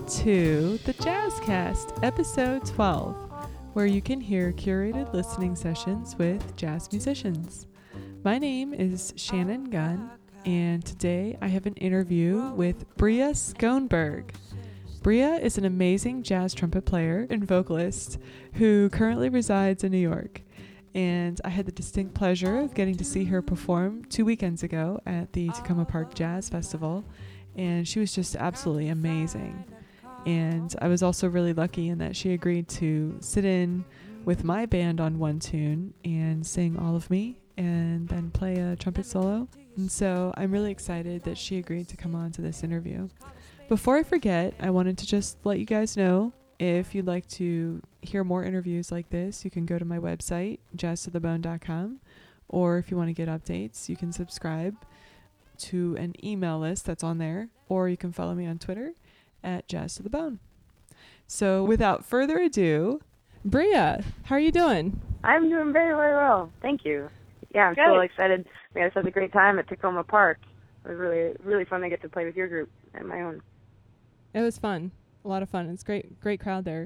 to the Jazzcast, episode 12, where you can hear curated listening sessions with jazz musicians. My name is Shannon Gunn, and today I have an interview with Bria Schoenberg. Bria is an amazing jazz trumpet player and vocalist who currently resides in New York. And I had the distinct pleasure of getting to see her perform 2 weekends ago at the Tacoma Park Jazz Festival, and she was just absolutely amazing. And I was also really lucky in that she agreed to sit in with my band on one tune and sing All of Me and then play a trumpet solo. And so I'm really excited that she agreed to come on to this interview. Before I forget, I wanted to just let you guys know, if you'd like to hear more interviews like this, you can go to my website, jazztothebone.com, or if you want to get updates, you can subscribe to an email list that's on there, or you can follow me on Twitter at jazztothebone. So without further ado, Bria, how are you doing? I'm doing very, very well. Thank you. Yeah, I'm so excited. We had such a great time at Tacoma Park. It was really, really fun to get to play with your group and my own. It was fun. A lot of fun. It's great crowd there.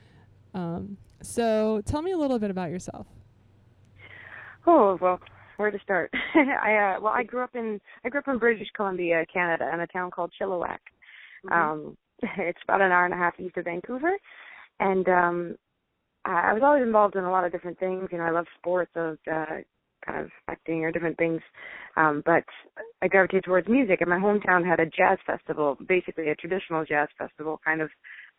So tell me a little bit about yourself. Oh, well, where to start? I grew up in British Columbia, Canada, in a town called Chilliwack. Mm-hmm. It's about an hour and a half east of Vancouver, and I was always involved in a lot of different things. You know, I love sports, of kind of acting or different things, but I gravitated towards music. And my hometown had a jazz festival, basically a traditional jazz festival, kind of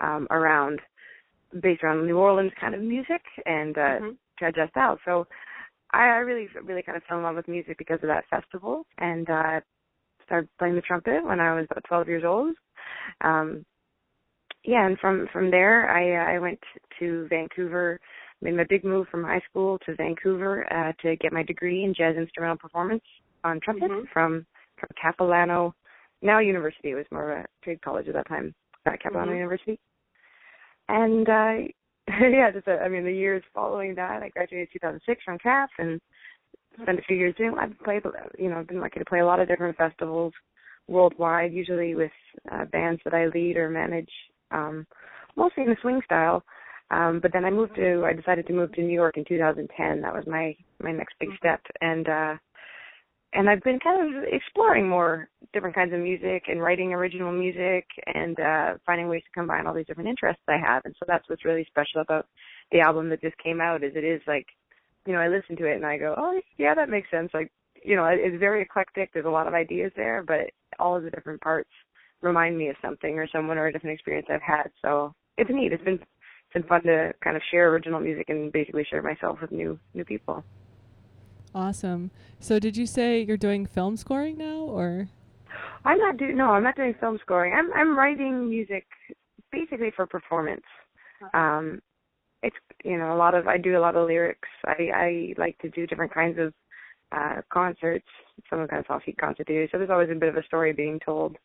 based around New Orleans kind of music and jazz style. So I really, really kind of fell in love with music because of that festival, and started playing the trumpet when I was about 12 years old. And from there, I went to Vancouver, made my big move from high school to Vancouver to get my degree in jazz instrumental performance on trumpet from Capilano, now university. It was more of a trade college at that time, Capilano University. And the years following that, I graduated in 2006 from CAF and spent a few years doing. I've been lucky to play a lot of different festivals worldwide, usually with bands that I lead or manage, mostly in the swing style. But then I decided to move to New York in 2010. That was my next big step. And I've been kind of exploring more different kinds of music and writing original music and finding ways to combine all these different interests I have. And so that's what's really special about the album that just came out, is it is like, I listen to it and I go, oh, yeah, that makes sense. Like, it's very eclectic. There's a lot of ideas there, but all of the different parts remind me of something or someone or a different experience I've had. So it's neat. It's been fun to kind of share original music and basically share myself with new people. Awesome. So did you say you're doing film scoring now, or? I'm not doing film scoring. I'm writing music basically for performance. It's I do a lot of lyrics. I like to do different kinds of concerts, some kind of soft heat concert theater. So there's always a bit of a story being told.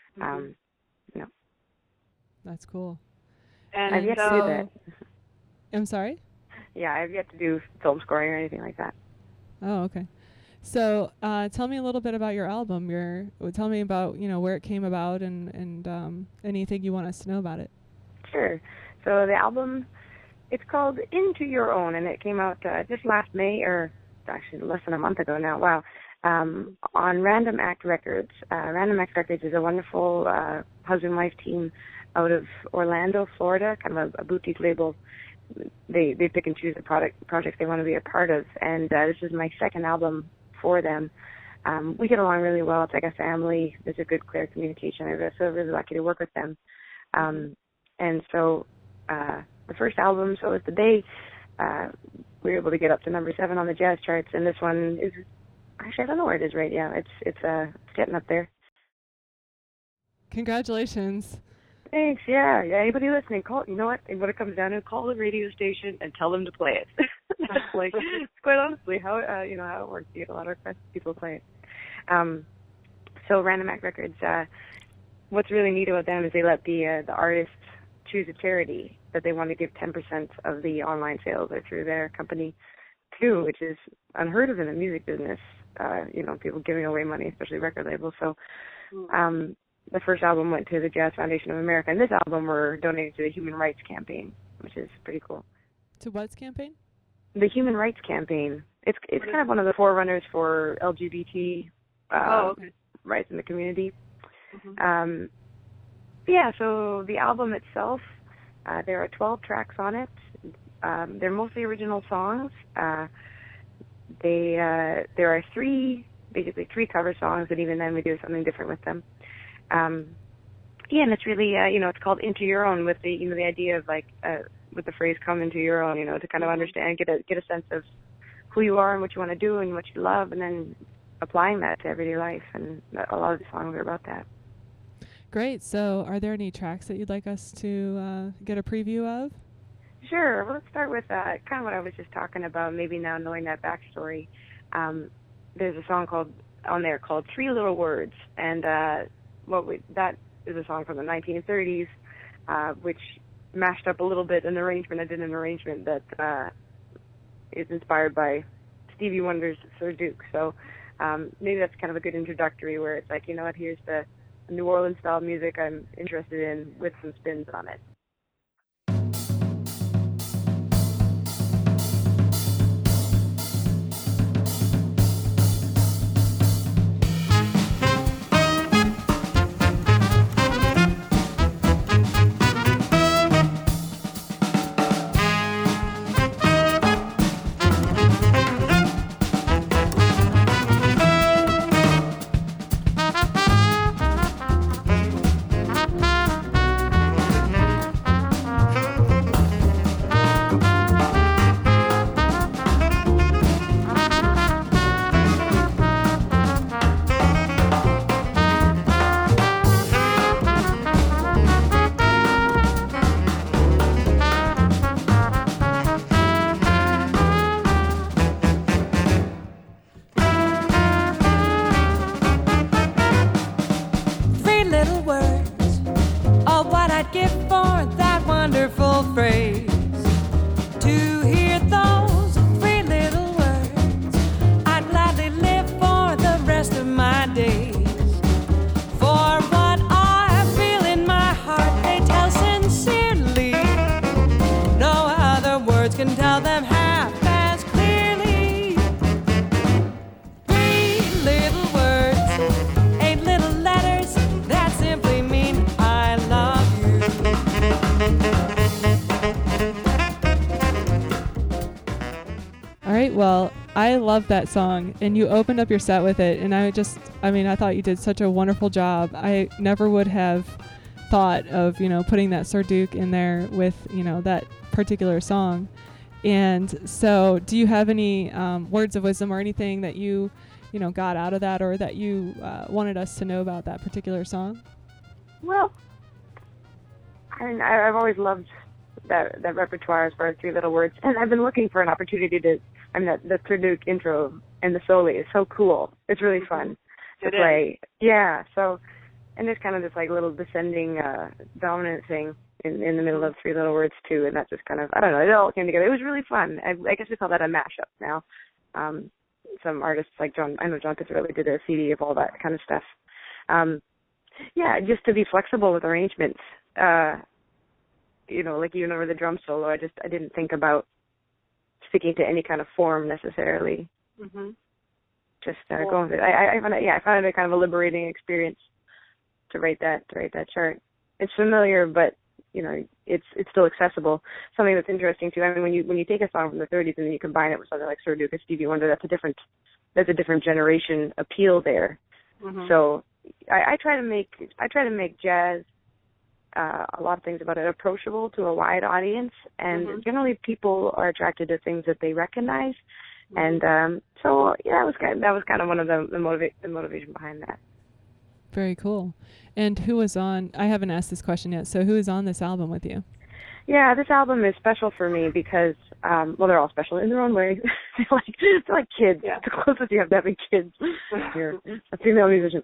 That's cool. And I've yet to do that. I'm sorry? Yeah, I've yet to do film scoring or anything like that. Oh, okay. So tell me a little bit about your album. Tell me about, where it came about and anything you want us to know about it. Sure. So the album, it's called Into Your Own, and it came out just last May, or actually less than a month ago now. Wow. On Random Act Records. Random Act Records is a wonderful husband-wife team out of Orlando, Florida, kind of a boutique label. They pick and choose the projects they want to be a part of, and this is my second album for them. We get along really well. It's like a family. There's a good, clear communication. I'm so really lucky to work with them. And so the first album, So Is the Day, we were able to get up to number 7 on the jazz charts, and this one is, actually, I don't know where it is right now. It's getting up there. Congratulations. Thanks. Yeah. Anybody listening, call. You know what? And when it comes down to it, call the radio station and tell them to play it. That's like, quite honestly, how it works. You get a lot of requests, people play it. So Random Act Records, what's really neat about them is they let the artists choose a charity that they want to give 10% of the online sales or through their company to, which is unheard of in the music business. People giving away money, especially record labels. So the first album went to the Jazz Foundation of America, and this album we're donating to the Human Rights Campaign, which is pretty cool. To what's campaign? The Human Rights Campaign. It's kind of one of the forerunners for LGBT rights in the community. Mm-hmm. Yeah, so the album itself, there are 12 tracks on it. They're mostly original songs. There are three cover songs, and even then we do something different with them. Yeah, and it's really, it's called Into Your Own, with the, the idea of like, with the phrase "come into your own," to kind of understand, get a sense of who you are and what you want to do and what you love, and then applying that to everyday life. And a lot of the songs are about that. Great. So, are there any tracks that you'd like us to get a preview of? Sure. Well, let's start with kind of what I was just talking about. Maybe now knowing that backstory, there's a song called 3 Little Words, and that is a song from the 1930s, which mashed up a little bit an arrangement. I did an arrangement that is inspired by Stevie Wonder's Sir Duke. So maybe that's kind of a good introductory, where it's like, here's the New Orleans style music I'm interested in with some spins on it. Well, I love that song, and you opened up your set with it, and I thought you did such a wonderful job. I never would have thought of, putting that Sir Duke in there with, that particular song. And so do you have any words of wisdom or anything that you got out of that, or that you wanted us to know about that particular song? Well, I've always loved that repertoire as far as 3 Little Words, and I've been looking for an opportunity to. The Sir Duke intro and the soli is so cool. It's really fun to play. Yeah. So, and there's kind of this like little descending dominant thing in the middle of 3 Little Words too, and that's just kind of, I don't know, it all came together. It was really fun. I guess we call that a mashup now. Some artists like John Pizzarelli did a CD of all that kind of stuff. Yeah, just to be flexible with arrangements. Like with the drum solo, I didn't think about sticking to any kind of form necessarily. Mm-hmm. Just going with it. I found it a kind of a liberating experience to write that chart. It's familiar, but it's still accessible. Something that's interesting too. I mean, when you take a song from the 30s and then you combine it with something like Sir Duke and Stevie Wonder, that's a different generation appeal there. Mm-hmm. So I try to make jazz. A lot of things about it approachable to a wide audience, and generally people are attracted to things that they recognize, and so yeah, that was kind of one of the motivation behind that. Very cool. And who was on? I haven't asked this question yet. So who is on this album with you? Yeah, this album is special for me because they're all special in their own way. they're like kids. Yeah. The closest you have to having kids. You're a female musician.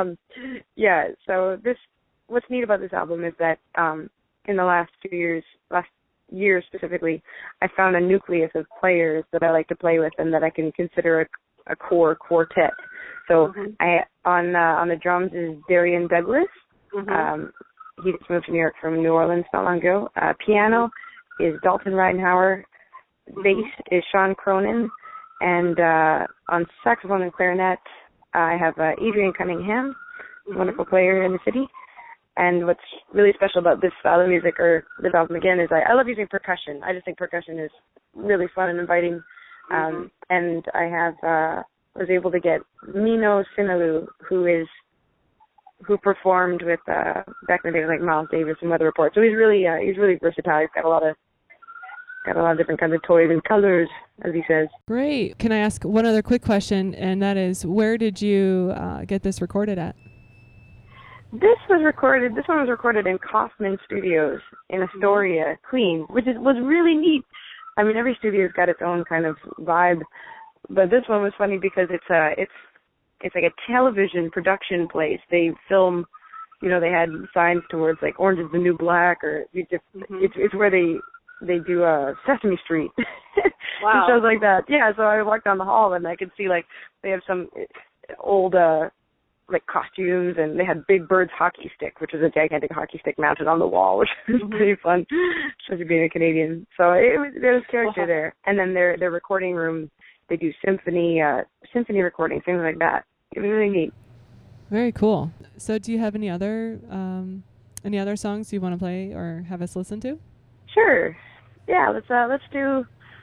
So what's neat about this album is that in the last year specifically, I found a nucleus of players that I like to play with and that I can consider a core quartet. So on the drums is Darian Douglas. He just moved to New York from New Orleans not long ago. Piano is Dalton Ridenhour. Bass is Sean Cronin. And on saxophone and clarinet, I have Adrian Cunningham, wonderful player in the city. And what's really special about this style of music, or this album again, is I love using percussion. I just think percussion is really fun and inviting. And I was able to get Mino Sinalu, who performed with back in the day like Miles Davis and Weather Report. So he's really versatile. He's got a lot of different kinds of toys and colors, as he says. Great. Can I ask one other quick question, and that is, where did you get this recorded at? This one was recorded in Kaufman Studios in Astoria, Queens, which was really neat. I mean, every studio's got its own kind of vibe, but this one was funny because it's like a television production place. They film, they had signs towards like Orange is the New Black, or it's where they do Sesame Street. Wow. And shows like that. Yeah, so I walked down the hall and I could see like they have some old like costumes, and they had Big Bird's hockey stick, which was a gigantic hockey stick mounted on the wall, which was pretty fun, especially being a Canadian. So there was character there. And then their recording room, they do symphony recordings, things like that. It was really neat. Very cool. So do you have any other songs you want to play or have us listen to? Sure. Yeah, let's do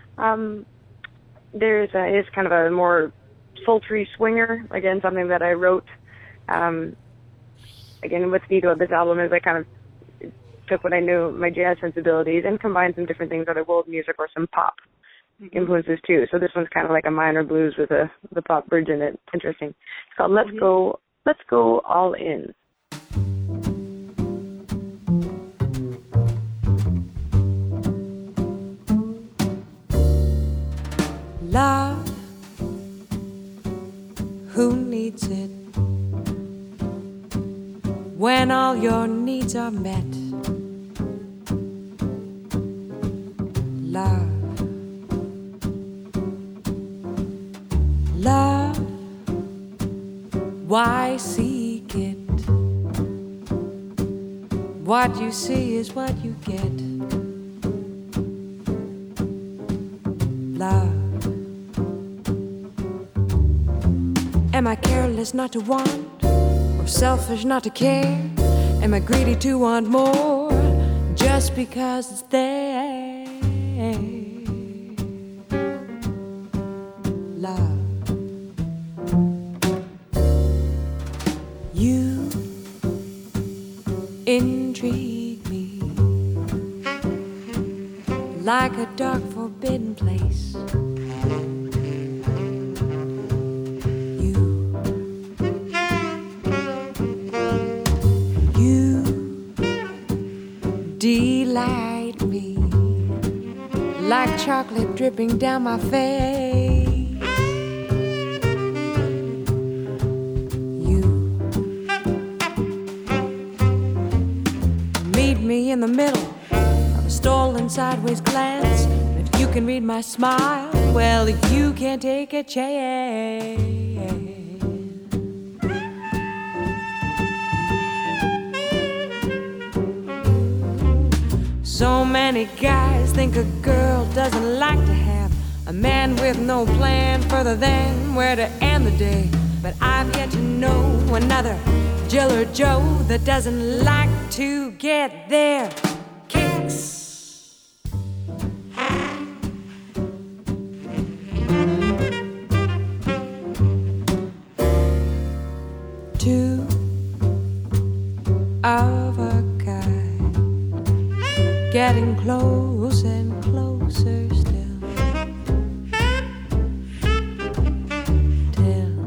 it's kind of a more sultry swinger, again, something that I wrote. Again, what's neat about this album is I kind of took what I knew, my jazz sensibilities, and combined some different things, either world music or some pop influences too. So this one's kind of like a minor blues with the pop bridge in it. It's interesting. It's called Let's Go All In. Love, who needs it when all your needs are met? Love, love, why seek it? What you see is what you get. Love, am I careless not to want, or selfish not to care? Am I greedy to want more just because it's there? Love, you intrigue me like a dark forbidden place. Delight me like chocolate dripping down my face. You meet me in the middle of a stolen sideways glance. If you can read my smile, well, you can take a chance. So many guys think a girl doesn't like to have a man with no plan further than where to end the day. But I've yet to know another Jill or Joe that doesn't like to get their kicks. Two of a getting close and closer still, till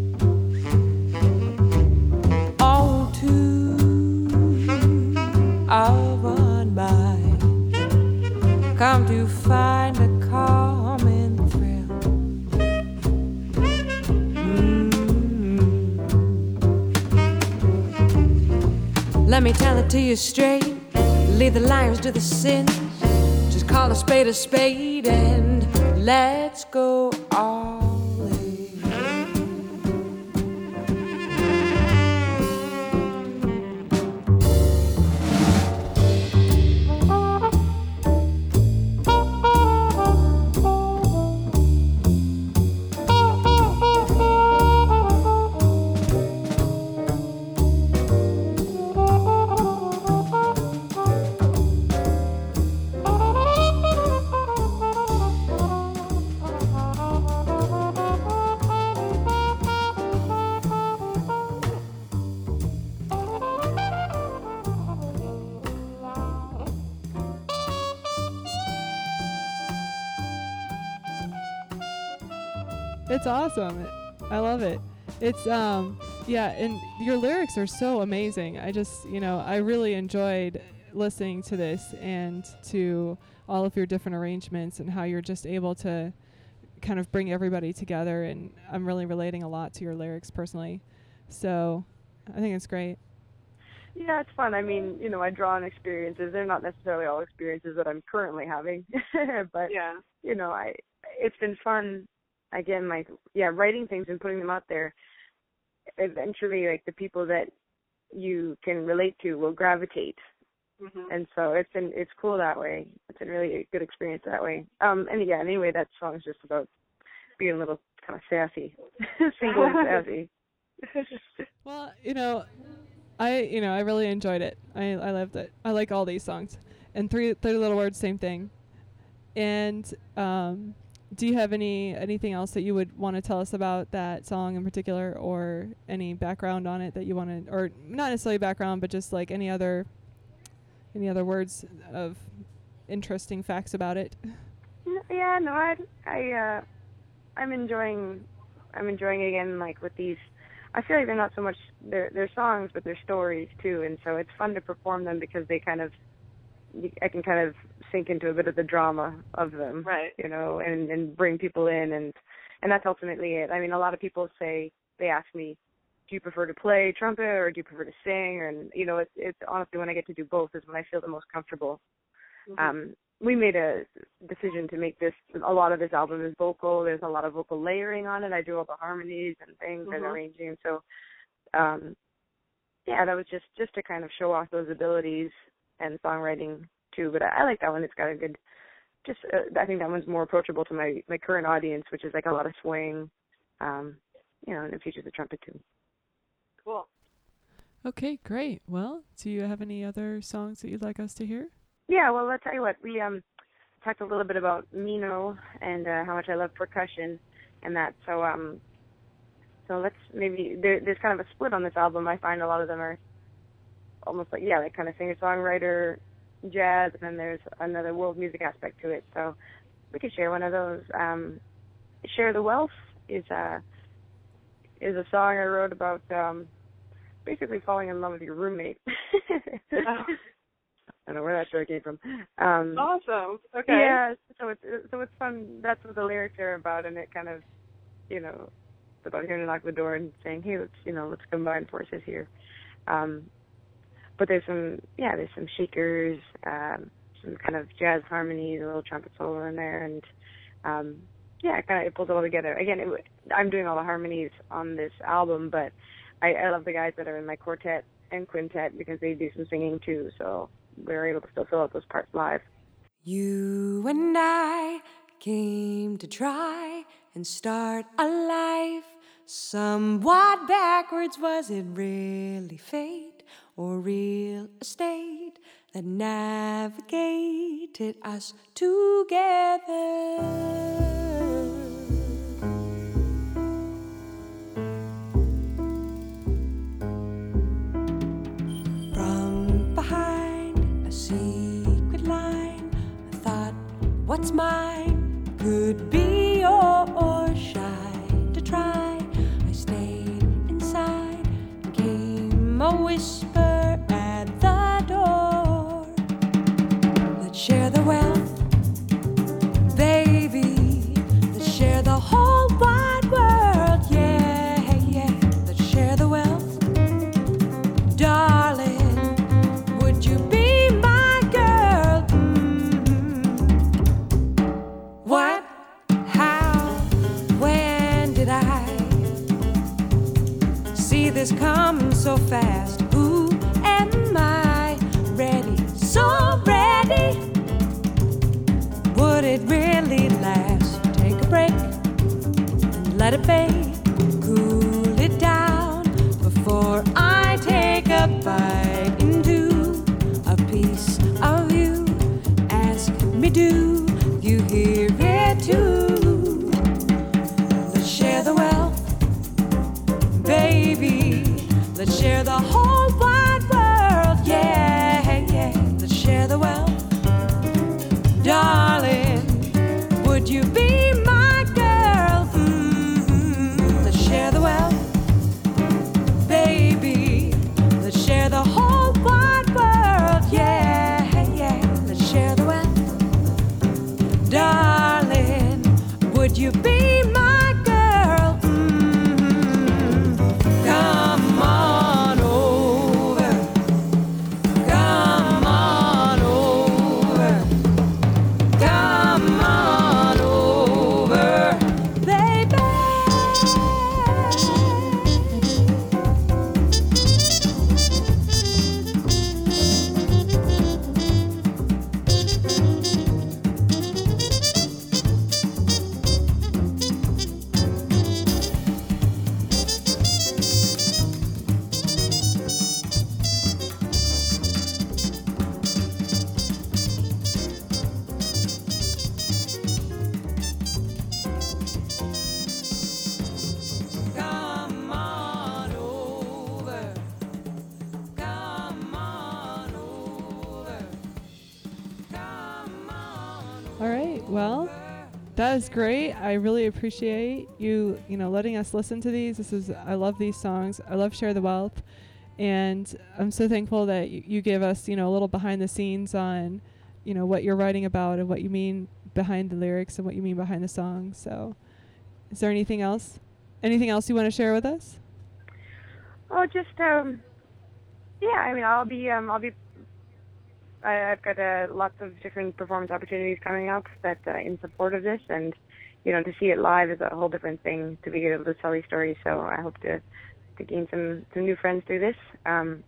all two of one mind come to find a common thrill. Let me tell it to you straight. Leave the liars to the sins. Just call a spade and let's go all in. It's awesome. I love it. It's yeah, and your lyrics are so amazing. I just, I really enjoyed listening to this and to all of your different arrangements and how you're just able to kind of bring everybody together, and I'm really relating a lot to your lyrics personally. So I think it's great. Yeah, it's fun. I mean, I draw on experiences. They're not necessarily all experiences that I'm currently having, but it's been fun. Again, writing things and putting them out there. Eventually, like, the people that you can relate to will gravitate, and so it's cool that way. It's a really good experience that way. Anyway, that song is just about being a little kind of sassy, single and sassy. Well, I really enjoyed it. I loved it. I like all these songs. And three Little Words, same thing. And do you have anything else that you would want to tell us about that song in particular, or any background on it that you want to, or not necessarily background, but just like any other words of interesting facts about it? Yeah, no, I'm enjoying again, like, with these. I feel like they're not so much they're songs, but they're stories too, and so it's fun to perform them because I can kind of sink into a bit of the drama of them, right? And bring people in, and that's ultimately it. I mean, a lot of people they ask me, do you prefer to play trumpet or do you prefer to sing? And it's honestly, when I get to do both is when I feel the most comfortable. We made a decision to make a lot of this album is vocal. There's a lot of vocal layering on it. I do all the harmonies and things and arranging. So, that was just to kind of show off those abilities and songwriting too. But I like that one. It's got a good, I think that one's more approachable to my current audience, which is like a lot of swing, and it features the trumpet too. Cool. Okay, great. Well, do you have any other songs that you'd like us to hear? Yeah, well, I'll tell you what. We talked a little bit about Mino and how much I love percussion and that. So let's maybe there's kind of a split on this album. I find a lot of them are almost like kind of singer-songwriter jazz, and then there's another world music aspect to it. So we could share one of those. Share the Wealth is a song I wrote about basically falling in love with your roommate. I don't know where that story came from. Awesome. Okay. Yeah, so it's fun. That's what the lyrics are about, and it kind of, it's about hearing a knock at the door and saying, hey, let's combine forces here. But there's some shakers, some kind of jazz harmonies, a little trumpet solo in there, and it pulls it all together. Again, I'm doing all the harmonies on this album, but I love the guys that are in my quartet and quintet because they do some singing too, so we're able to still fill out those parts live. You and I came to try and start a life somewhat backwards. Was it really fate or real estate that navigated us together? What's mine could be yours. Shy to try, I stayed inside. Came a whisper at the door. Let's share the wealth, baby. Let's share the whole wide world. Yeah, yeah. Let's share the wealth, darling. Would you be my girl? What? How? When did I see this coming so fast? Who am I? Ready, so ready. Would it really last? Take a break and let it bake. Cool it down before I take a bite into a piece of you. Ask me, do you hear it too? Let's share the wealth, baby. Let's share the whole wide world. Yeah, yeah. Let's share the wealth, darling. Would you be my girl? Mm-hmm. Well, that is great. I really appreciate you letting us listen to these. I love these songs. I love Share the Wealth. And I'm so thankful that you gave us, a little behind the scenes on, what you're writing about and what you mean behind the lyrics and what you mean behind the songs. So is there anything else you want to share with us? Oh, just, I've got lots of different performance opportunities coming up that in support of this, and to see it live is a whole different thing, to be able to tell these stories. So I hope to gain some new friends through this. If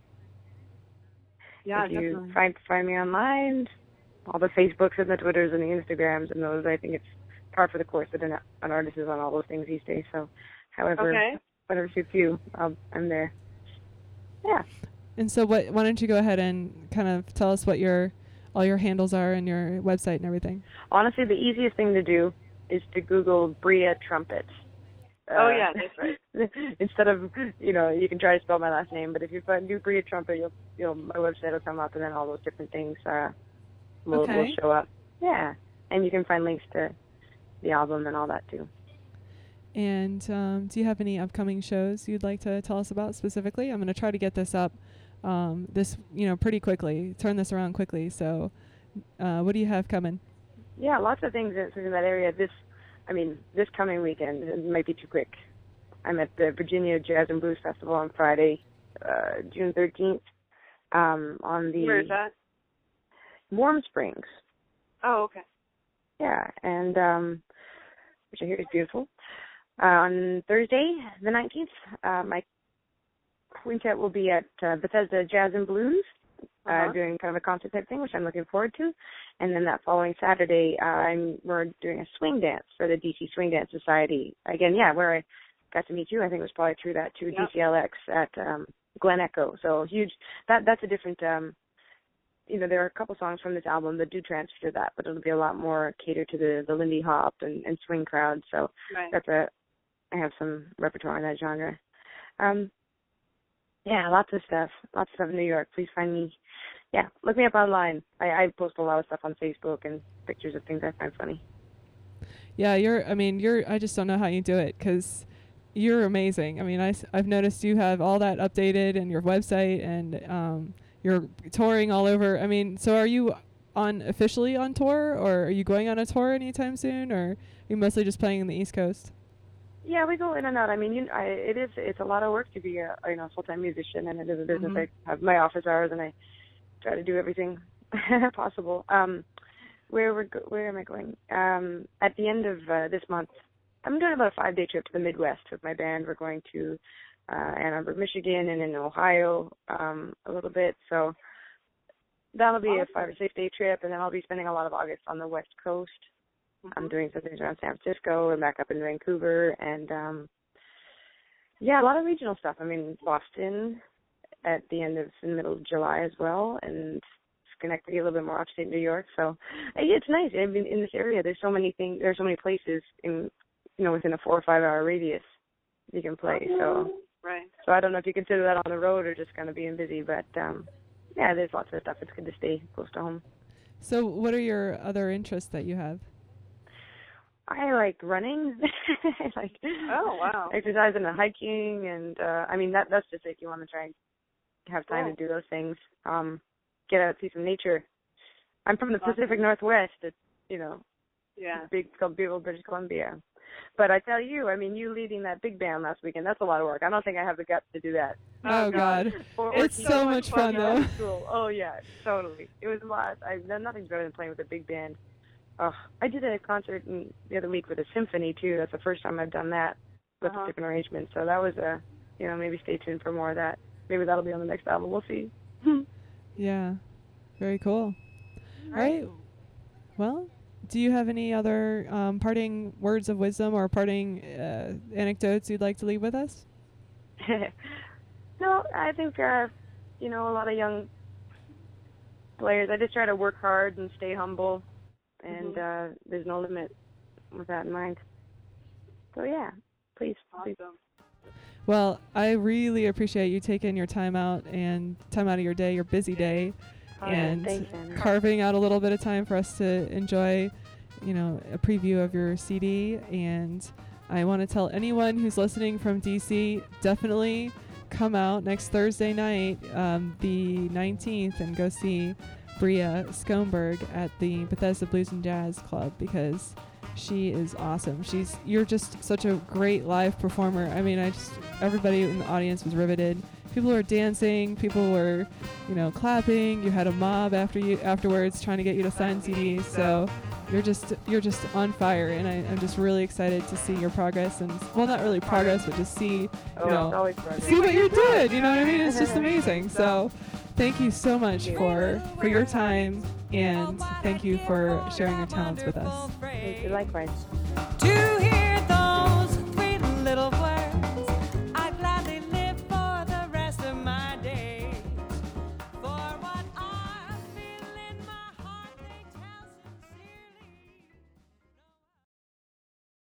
you definitely. find me online, all the Facebooks and the Twitters and the Instagrams and those, I think it's par for the course that an artist is on all those things these days. So, whatever suits you, I'm there. Yeah. And so why don't you go ahead and kind of tell us what all your handles are and your website and everything? Honestly, the easiest thing to do is to Google Bria Trumpet. That's right. Instead of, you can try to spell my last name, but if you do Bria Trumpet, my website will come up, and then all those different things will show up. Yeah. And you can find links to the album and all that too. And do you have any upcoming shows you'd like to tell us about specifically? I'm going to try to get this up pretty quickly, turn this around quickly. So what do you have coming? Yeah, lots of things in that area. This coming weekend, it might be too quick. I'm at the Virginia Jazz and Blues Festival on Friday, June 13th. Where is that? Warm Springs. Oh, okay. Yeah, and which I hear is beautiful. On Thursday, the 19th, my quintet will be at Bethesda Jazz and Blues, doing kind of a concert type thing, which I'm looking forward to. And then that following Saturday, we're doing a swing dance for the DC Swing Dance Society. Again, where I got to meet you. I think it was probably through that too, DCLX at Glen Echo. So huge. That's a different. There are a couple songs from this album that do transfer to that, but it'll be a lot more catered to the Lindy Hop and swing crowd. So I have some repertoire in that genre. Lots of stuff in New York. Please find me. Yeah, look me up online. I post a lot of stuff on Facebook and pictures of things I find funny. Yeah, I just don't know how you do it, because you're amazing. I mean, I've noticed you have all that updated and your website, and you're touring all over. I mean, so are you officially on tour, or are you going on a tour anytime soon, or are you mostly just playing in the East Coast? Yeah, we go in and out. I mean, it's a lot of work to be a full-time musician, and it is a business. I have my office hours, and I try to do everything possible. Where am I going? At the end of this month, I'm doing about a 5-day trip to the Midwest with my band. We're going to Ann Arbor, Michigan, and in Ohio a little bit. So that'll be a 5 or 6 day trip, and then I'll be spending a lot of August on the West Coast. I'm doing some things around San Francisco and back up in Vancouver, and a lot of regional stuff. I mean, Boston at the end of the middle of July as well, and Schenectady a little bit more upstate New York. So it's nice. I mean, in this area, there's so many things. There's so many places in within a 4 or 5 hour radius you can play. So So I don't know if you consider that on the road or just kind of being busy, but there's lots of stuff. It's good to stay close to home. So what are your other interests that you have? I like running. I like exercising and hiking, and that's just if you want to try and have time to do those things. Get out, see some nature. I'm from the Pacific Northwest. It's big, called beautiful British Columbia. But I tell you, I mean, you leading that big band last weekend, that's a lot of work. I don't think I have the guts to do that. Oh, God. It's so much fun, though. Cool. Oh, yeah, totally. It was a lot. Nothing's better than playing with a big band. I did a concert the other week with a symphony, too. That's the first time I've done that with a different arrangement. So that was maybe stay tuned for more of that. Maybe that'll be on the next album. We'll see. Yeah. Very cool. All right. Well, do you have any other parting words of wisdom or parting anecdotes you'd like to leave with us? No, I think, a lot of young players, I just try to work hard and stay humble, and there's no limit with that in mind. So, please. Well, I really appreciate you taking your time out of your day, your busy day, and thanks, carving out a little bit of time for us to enjoy a preview of your CD. And I want to tell anyone who's listening from DC, definitely come out next Thursday night, the 19th, and go see Bria Skomberg at the Bethesda Blues and Jazz Club, because she is awesome. You're just such a great live performer. I mean, everybody in the audience was riveted. People were dancing, people were, clapping. You had a mob afterwards trying to get you to sign CDs. So you're just on fire, and I'm just really excited to see your progress, and not really progress, but just see see what you're doing. You know what I mean? It's just amazing. So thank you so much for your time, and thank you for sharing your talents with us. Thank you, likewise. To hear those sweet little words.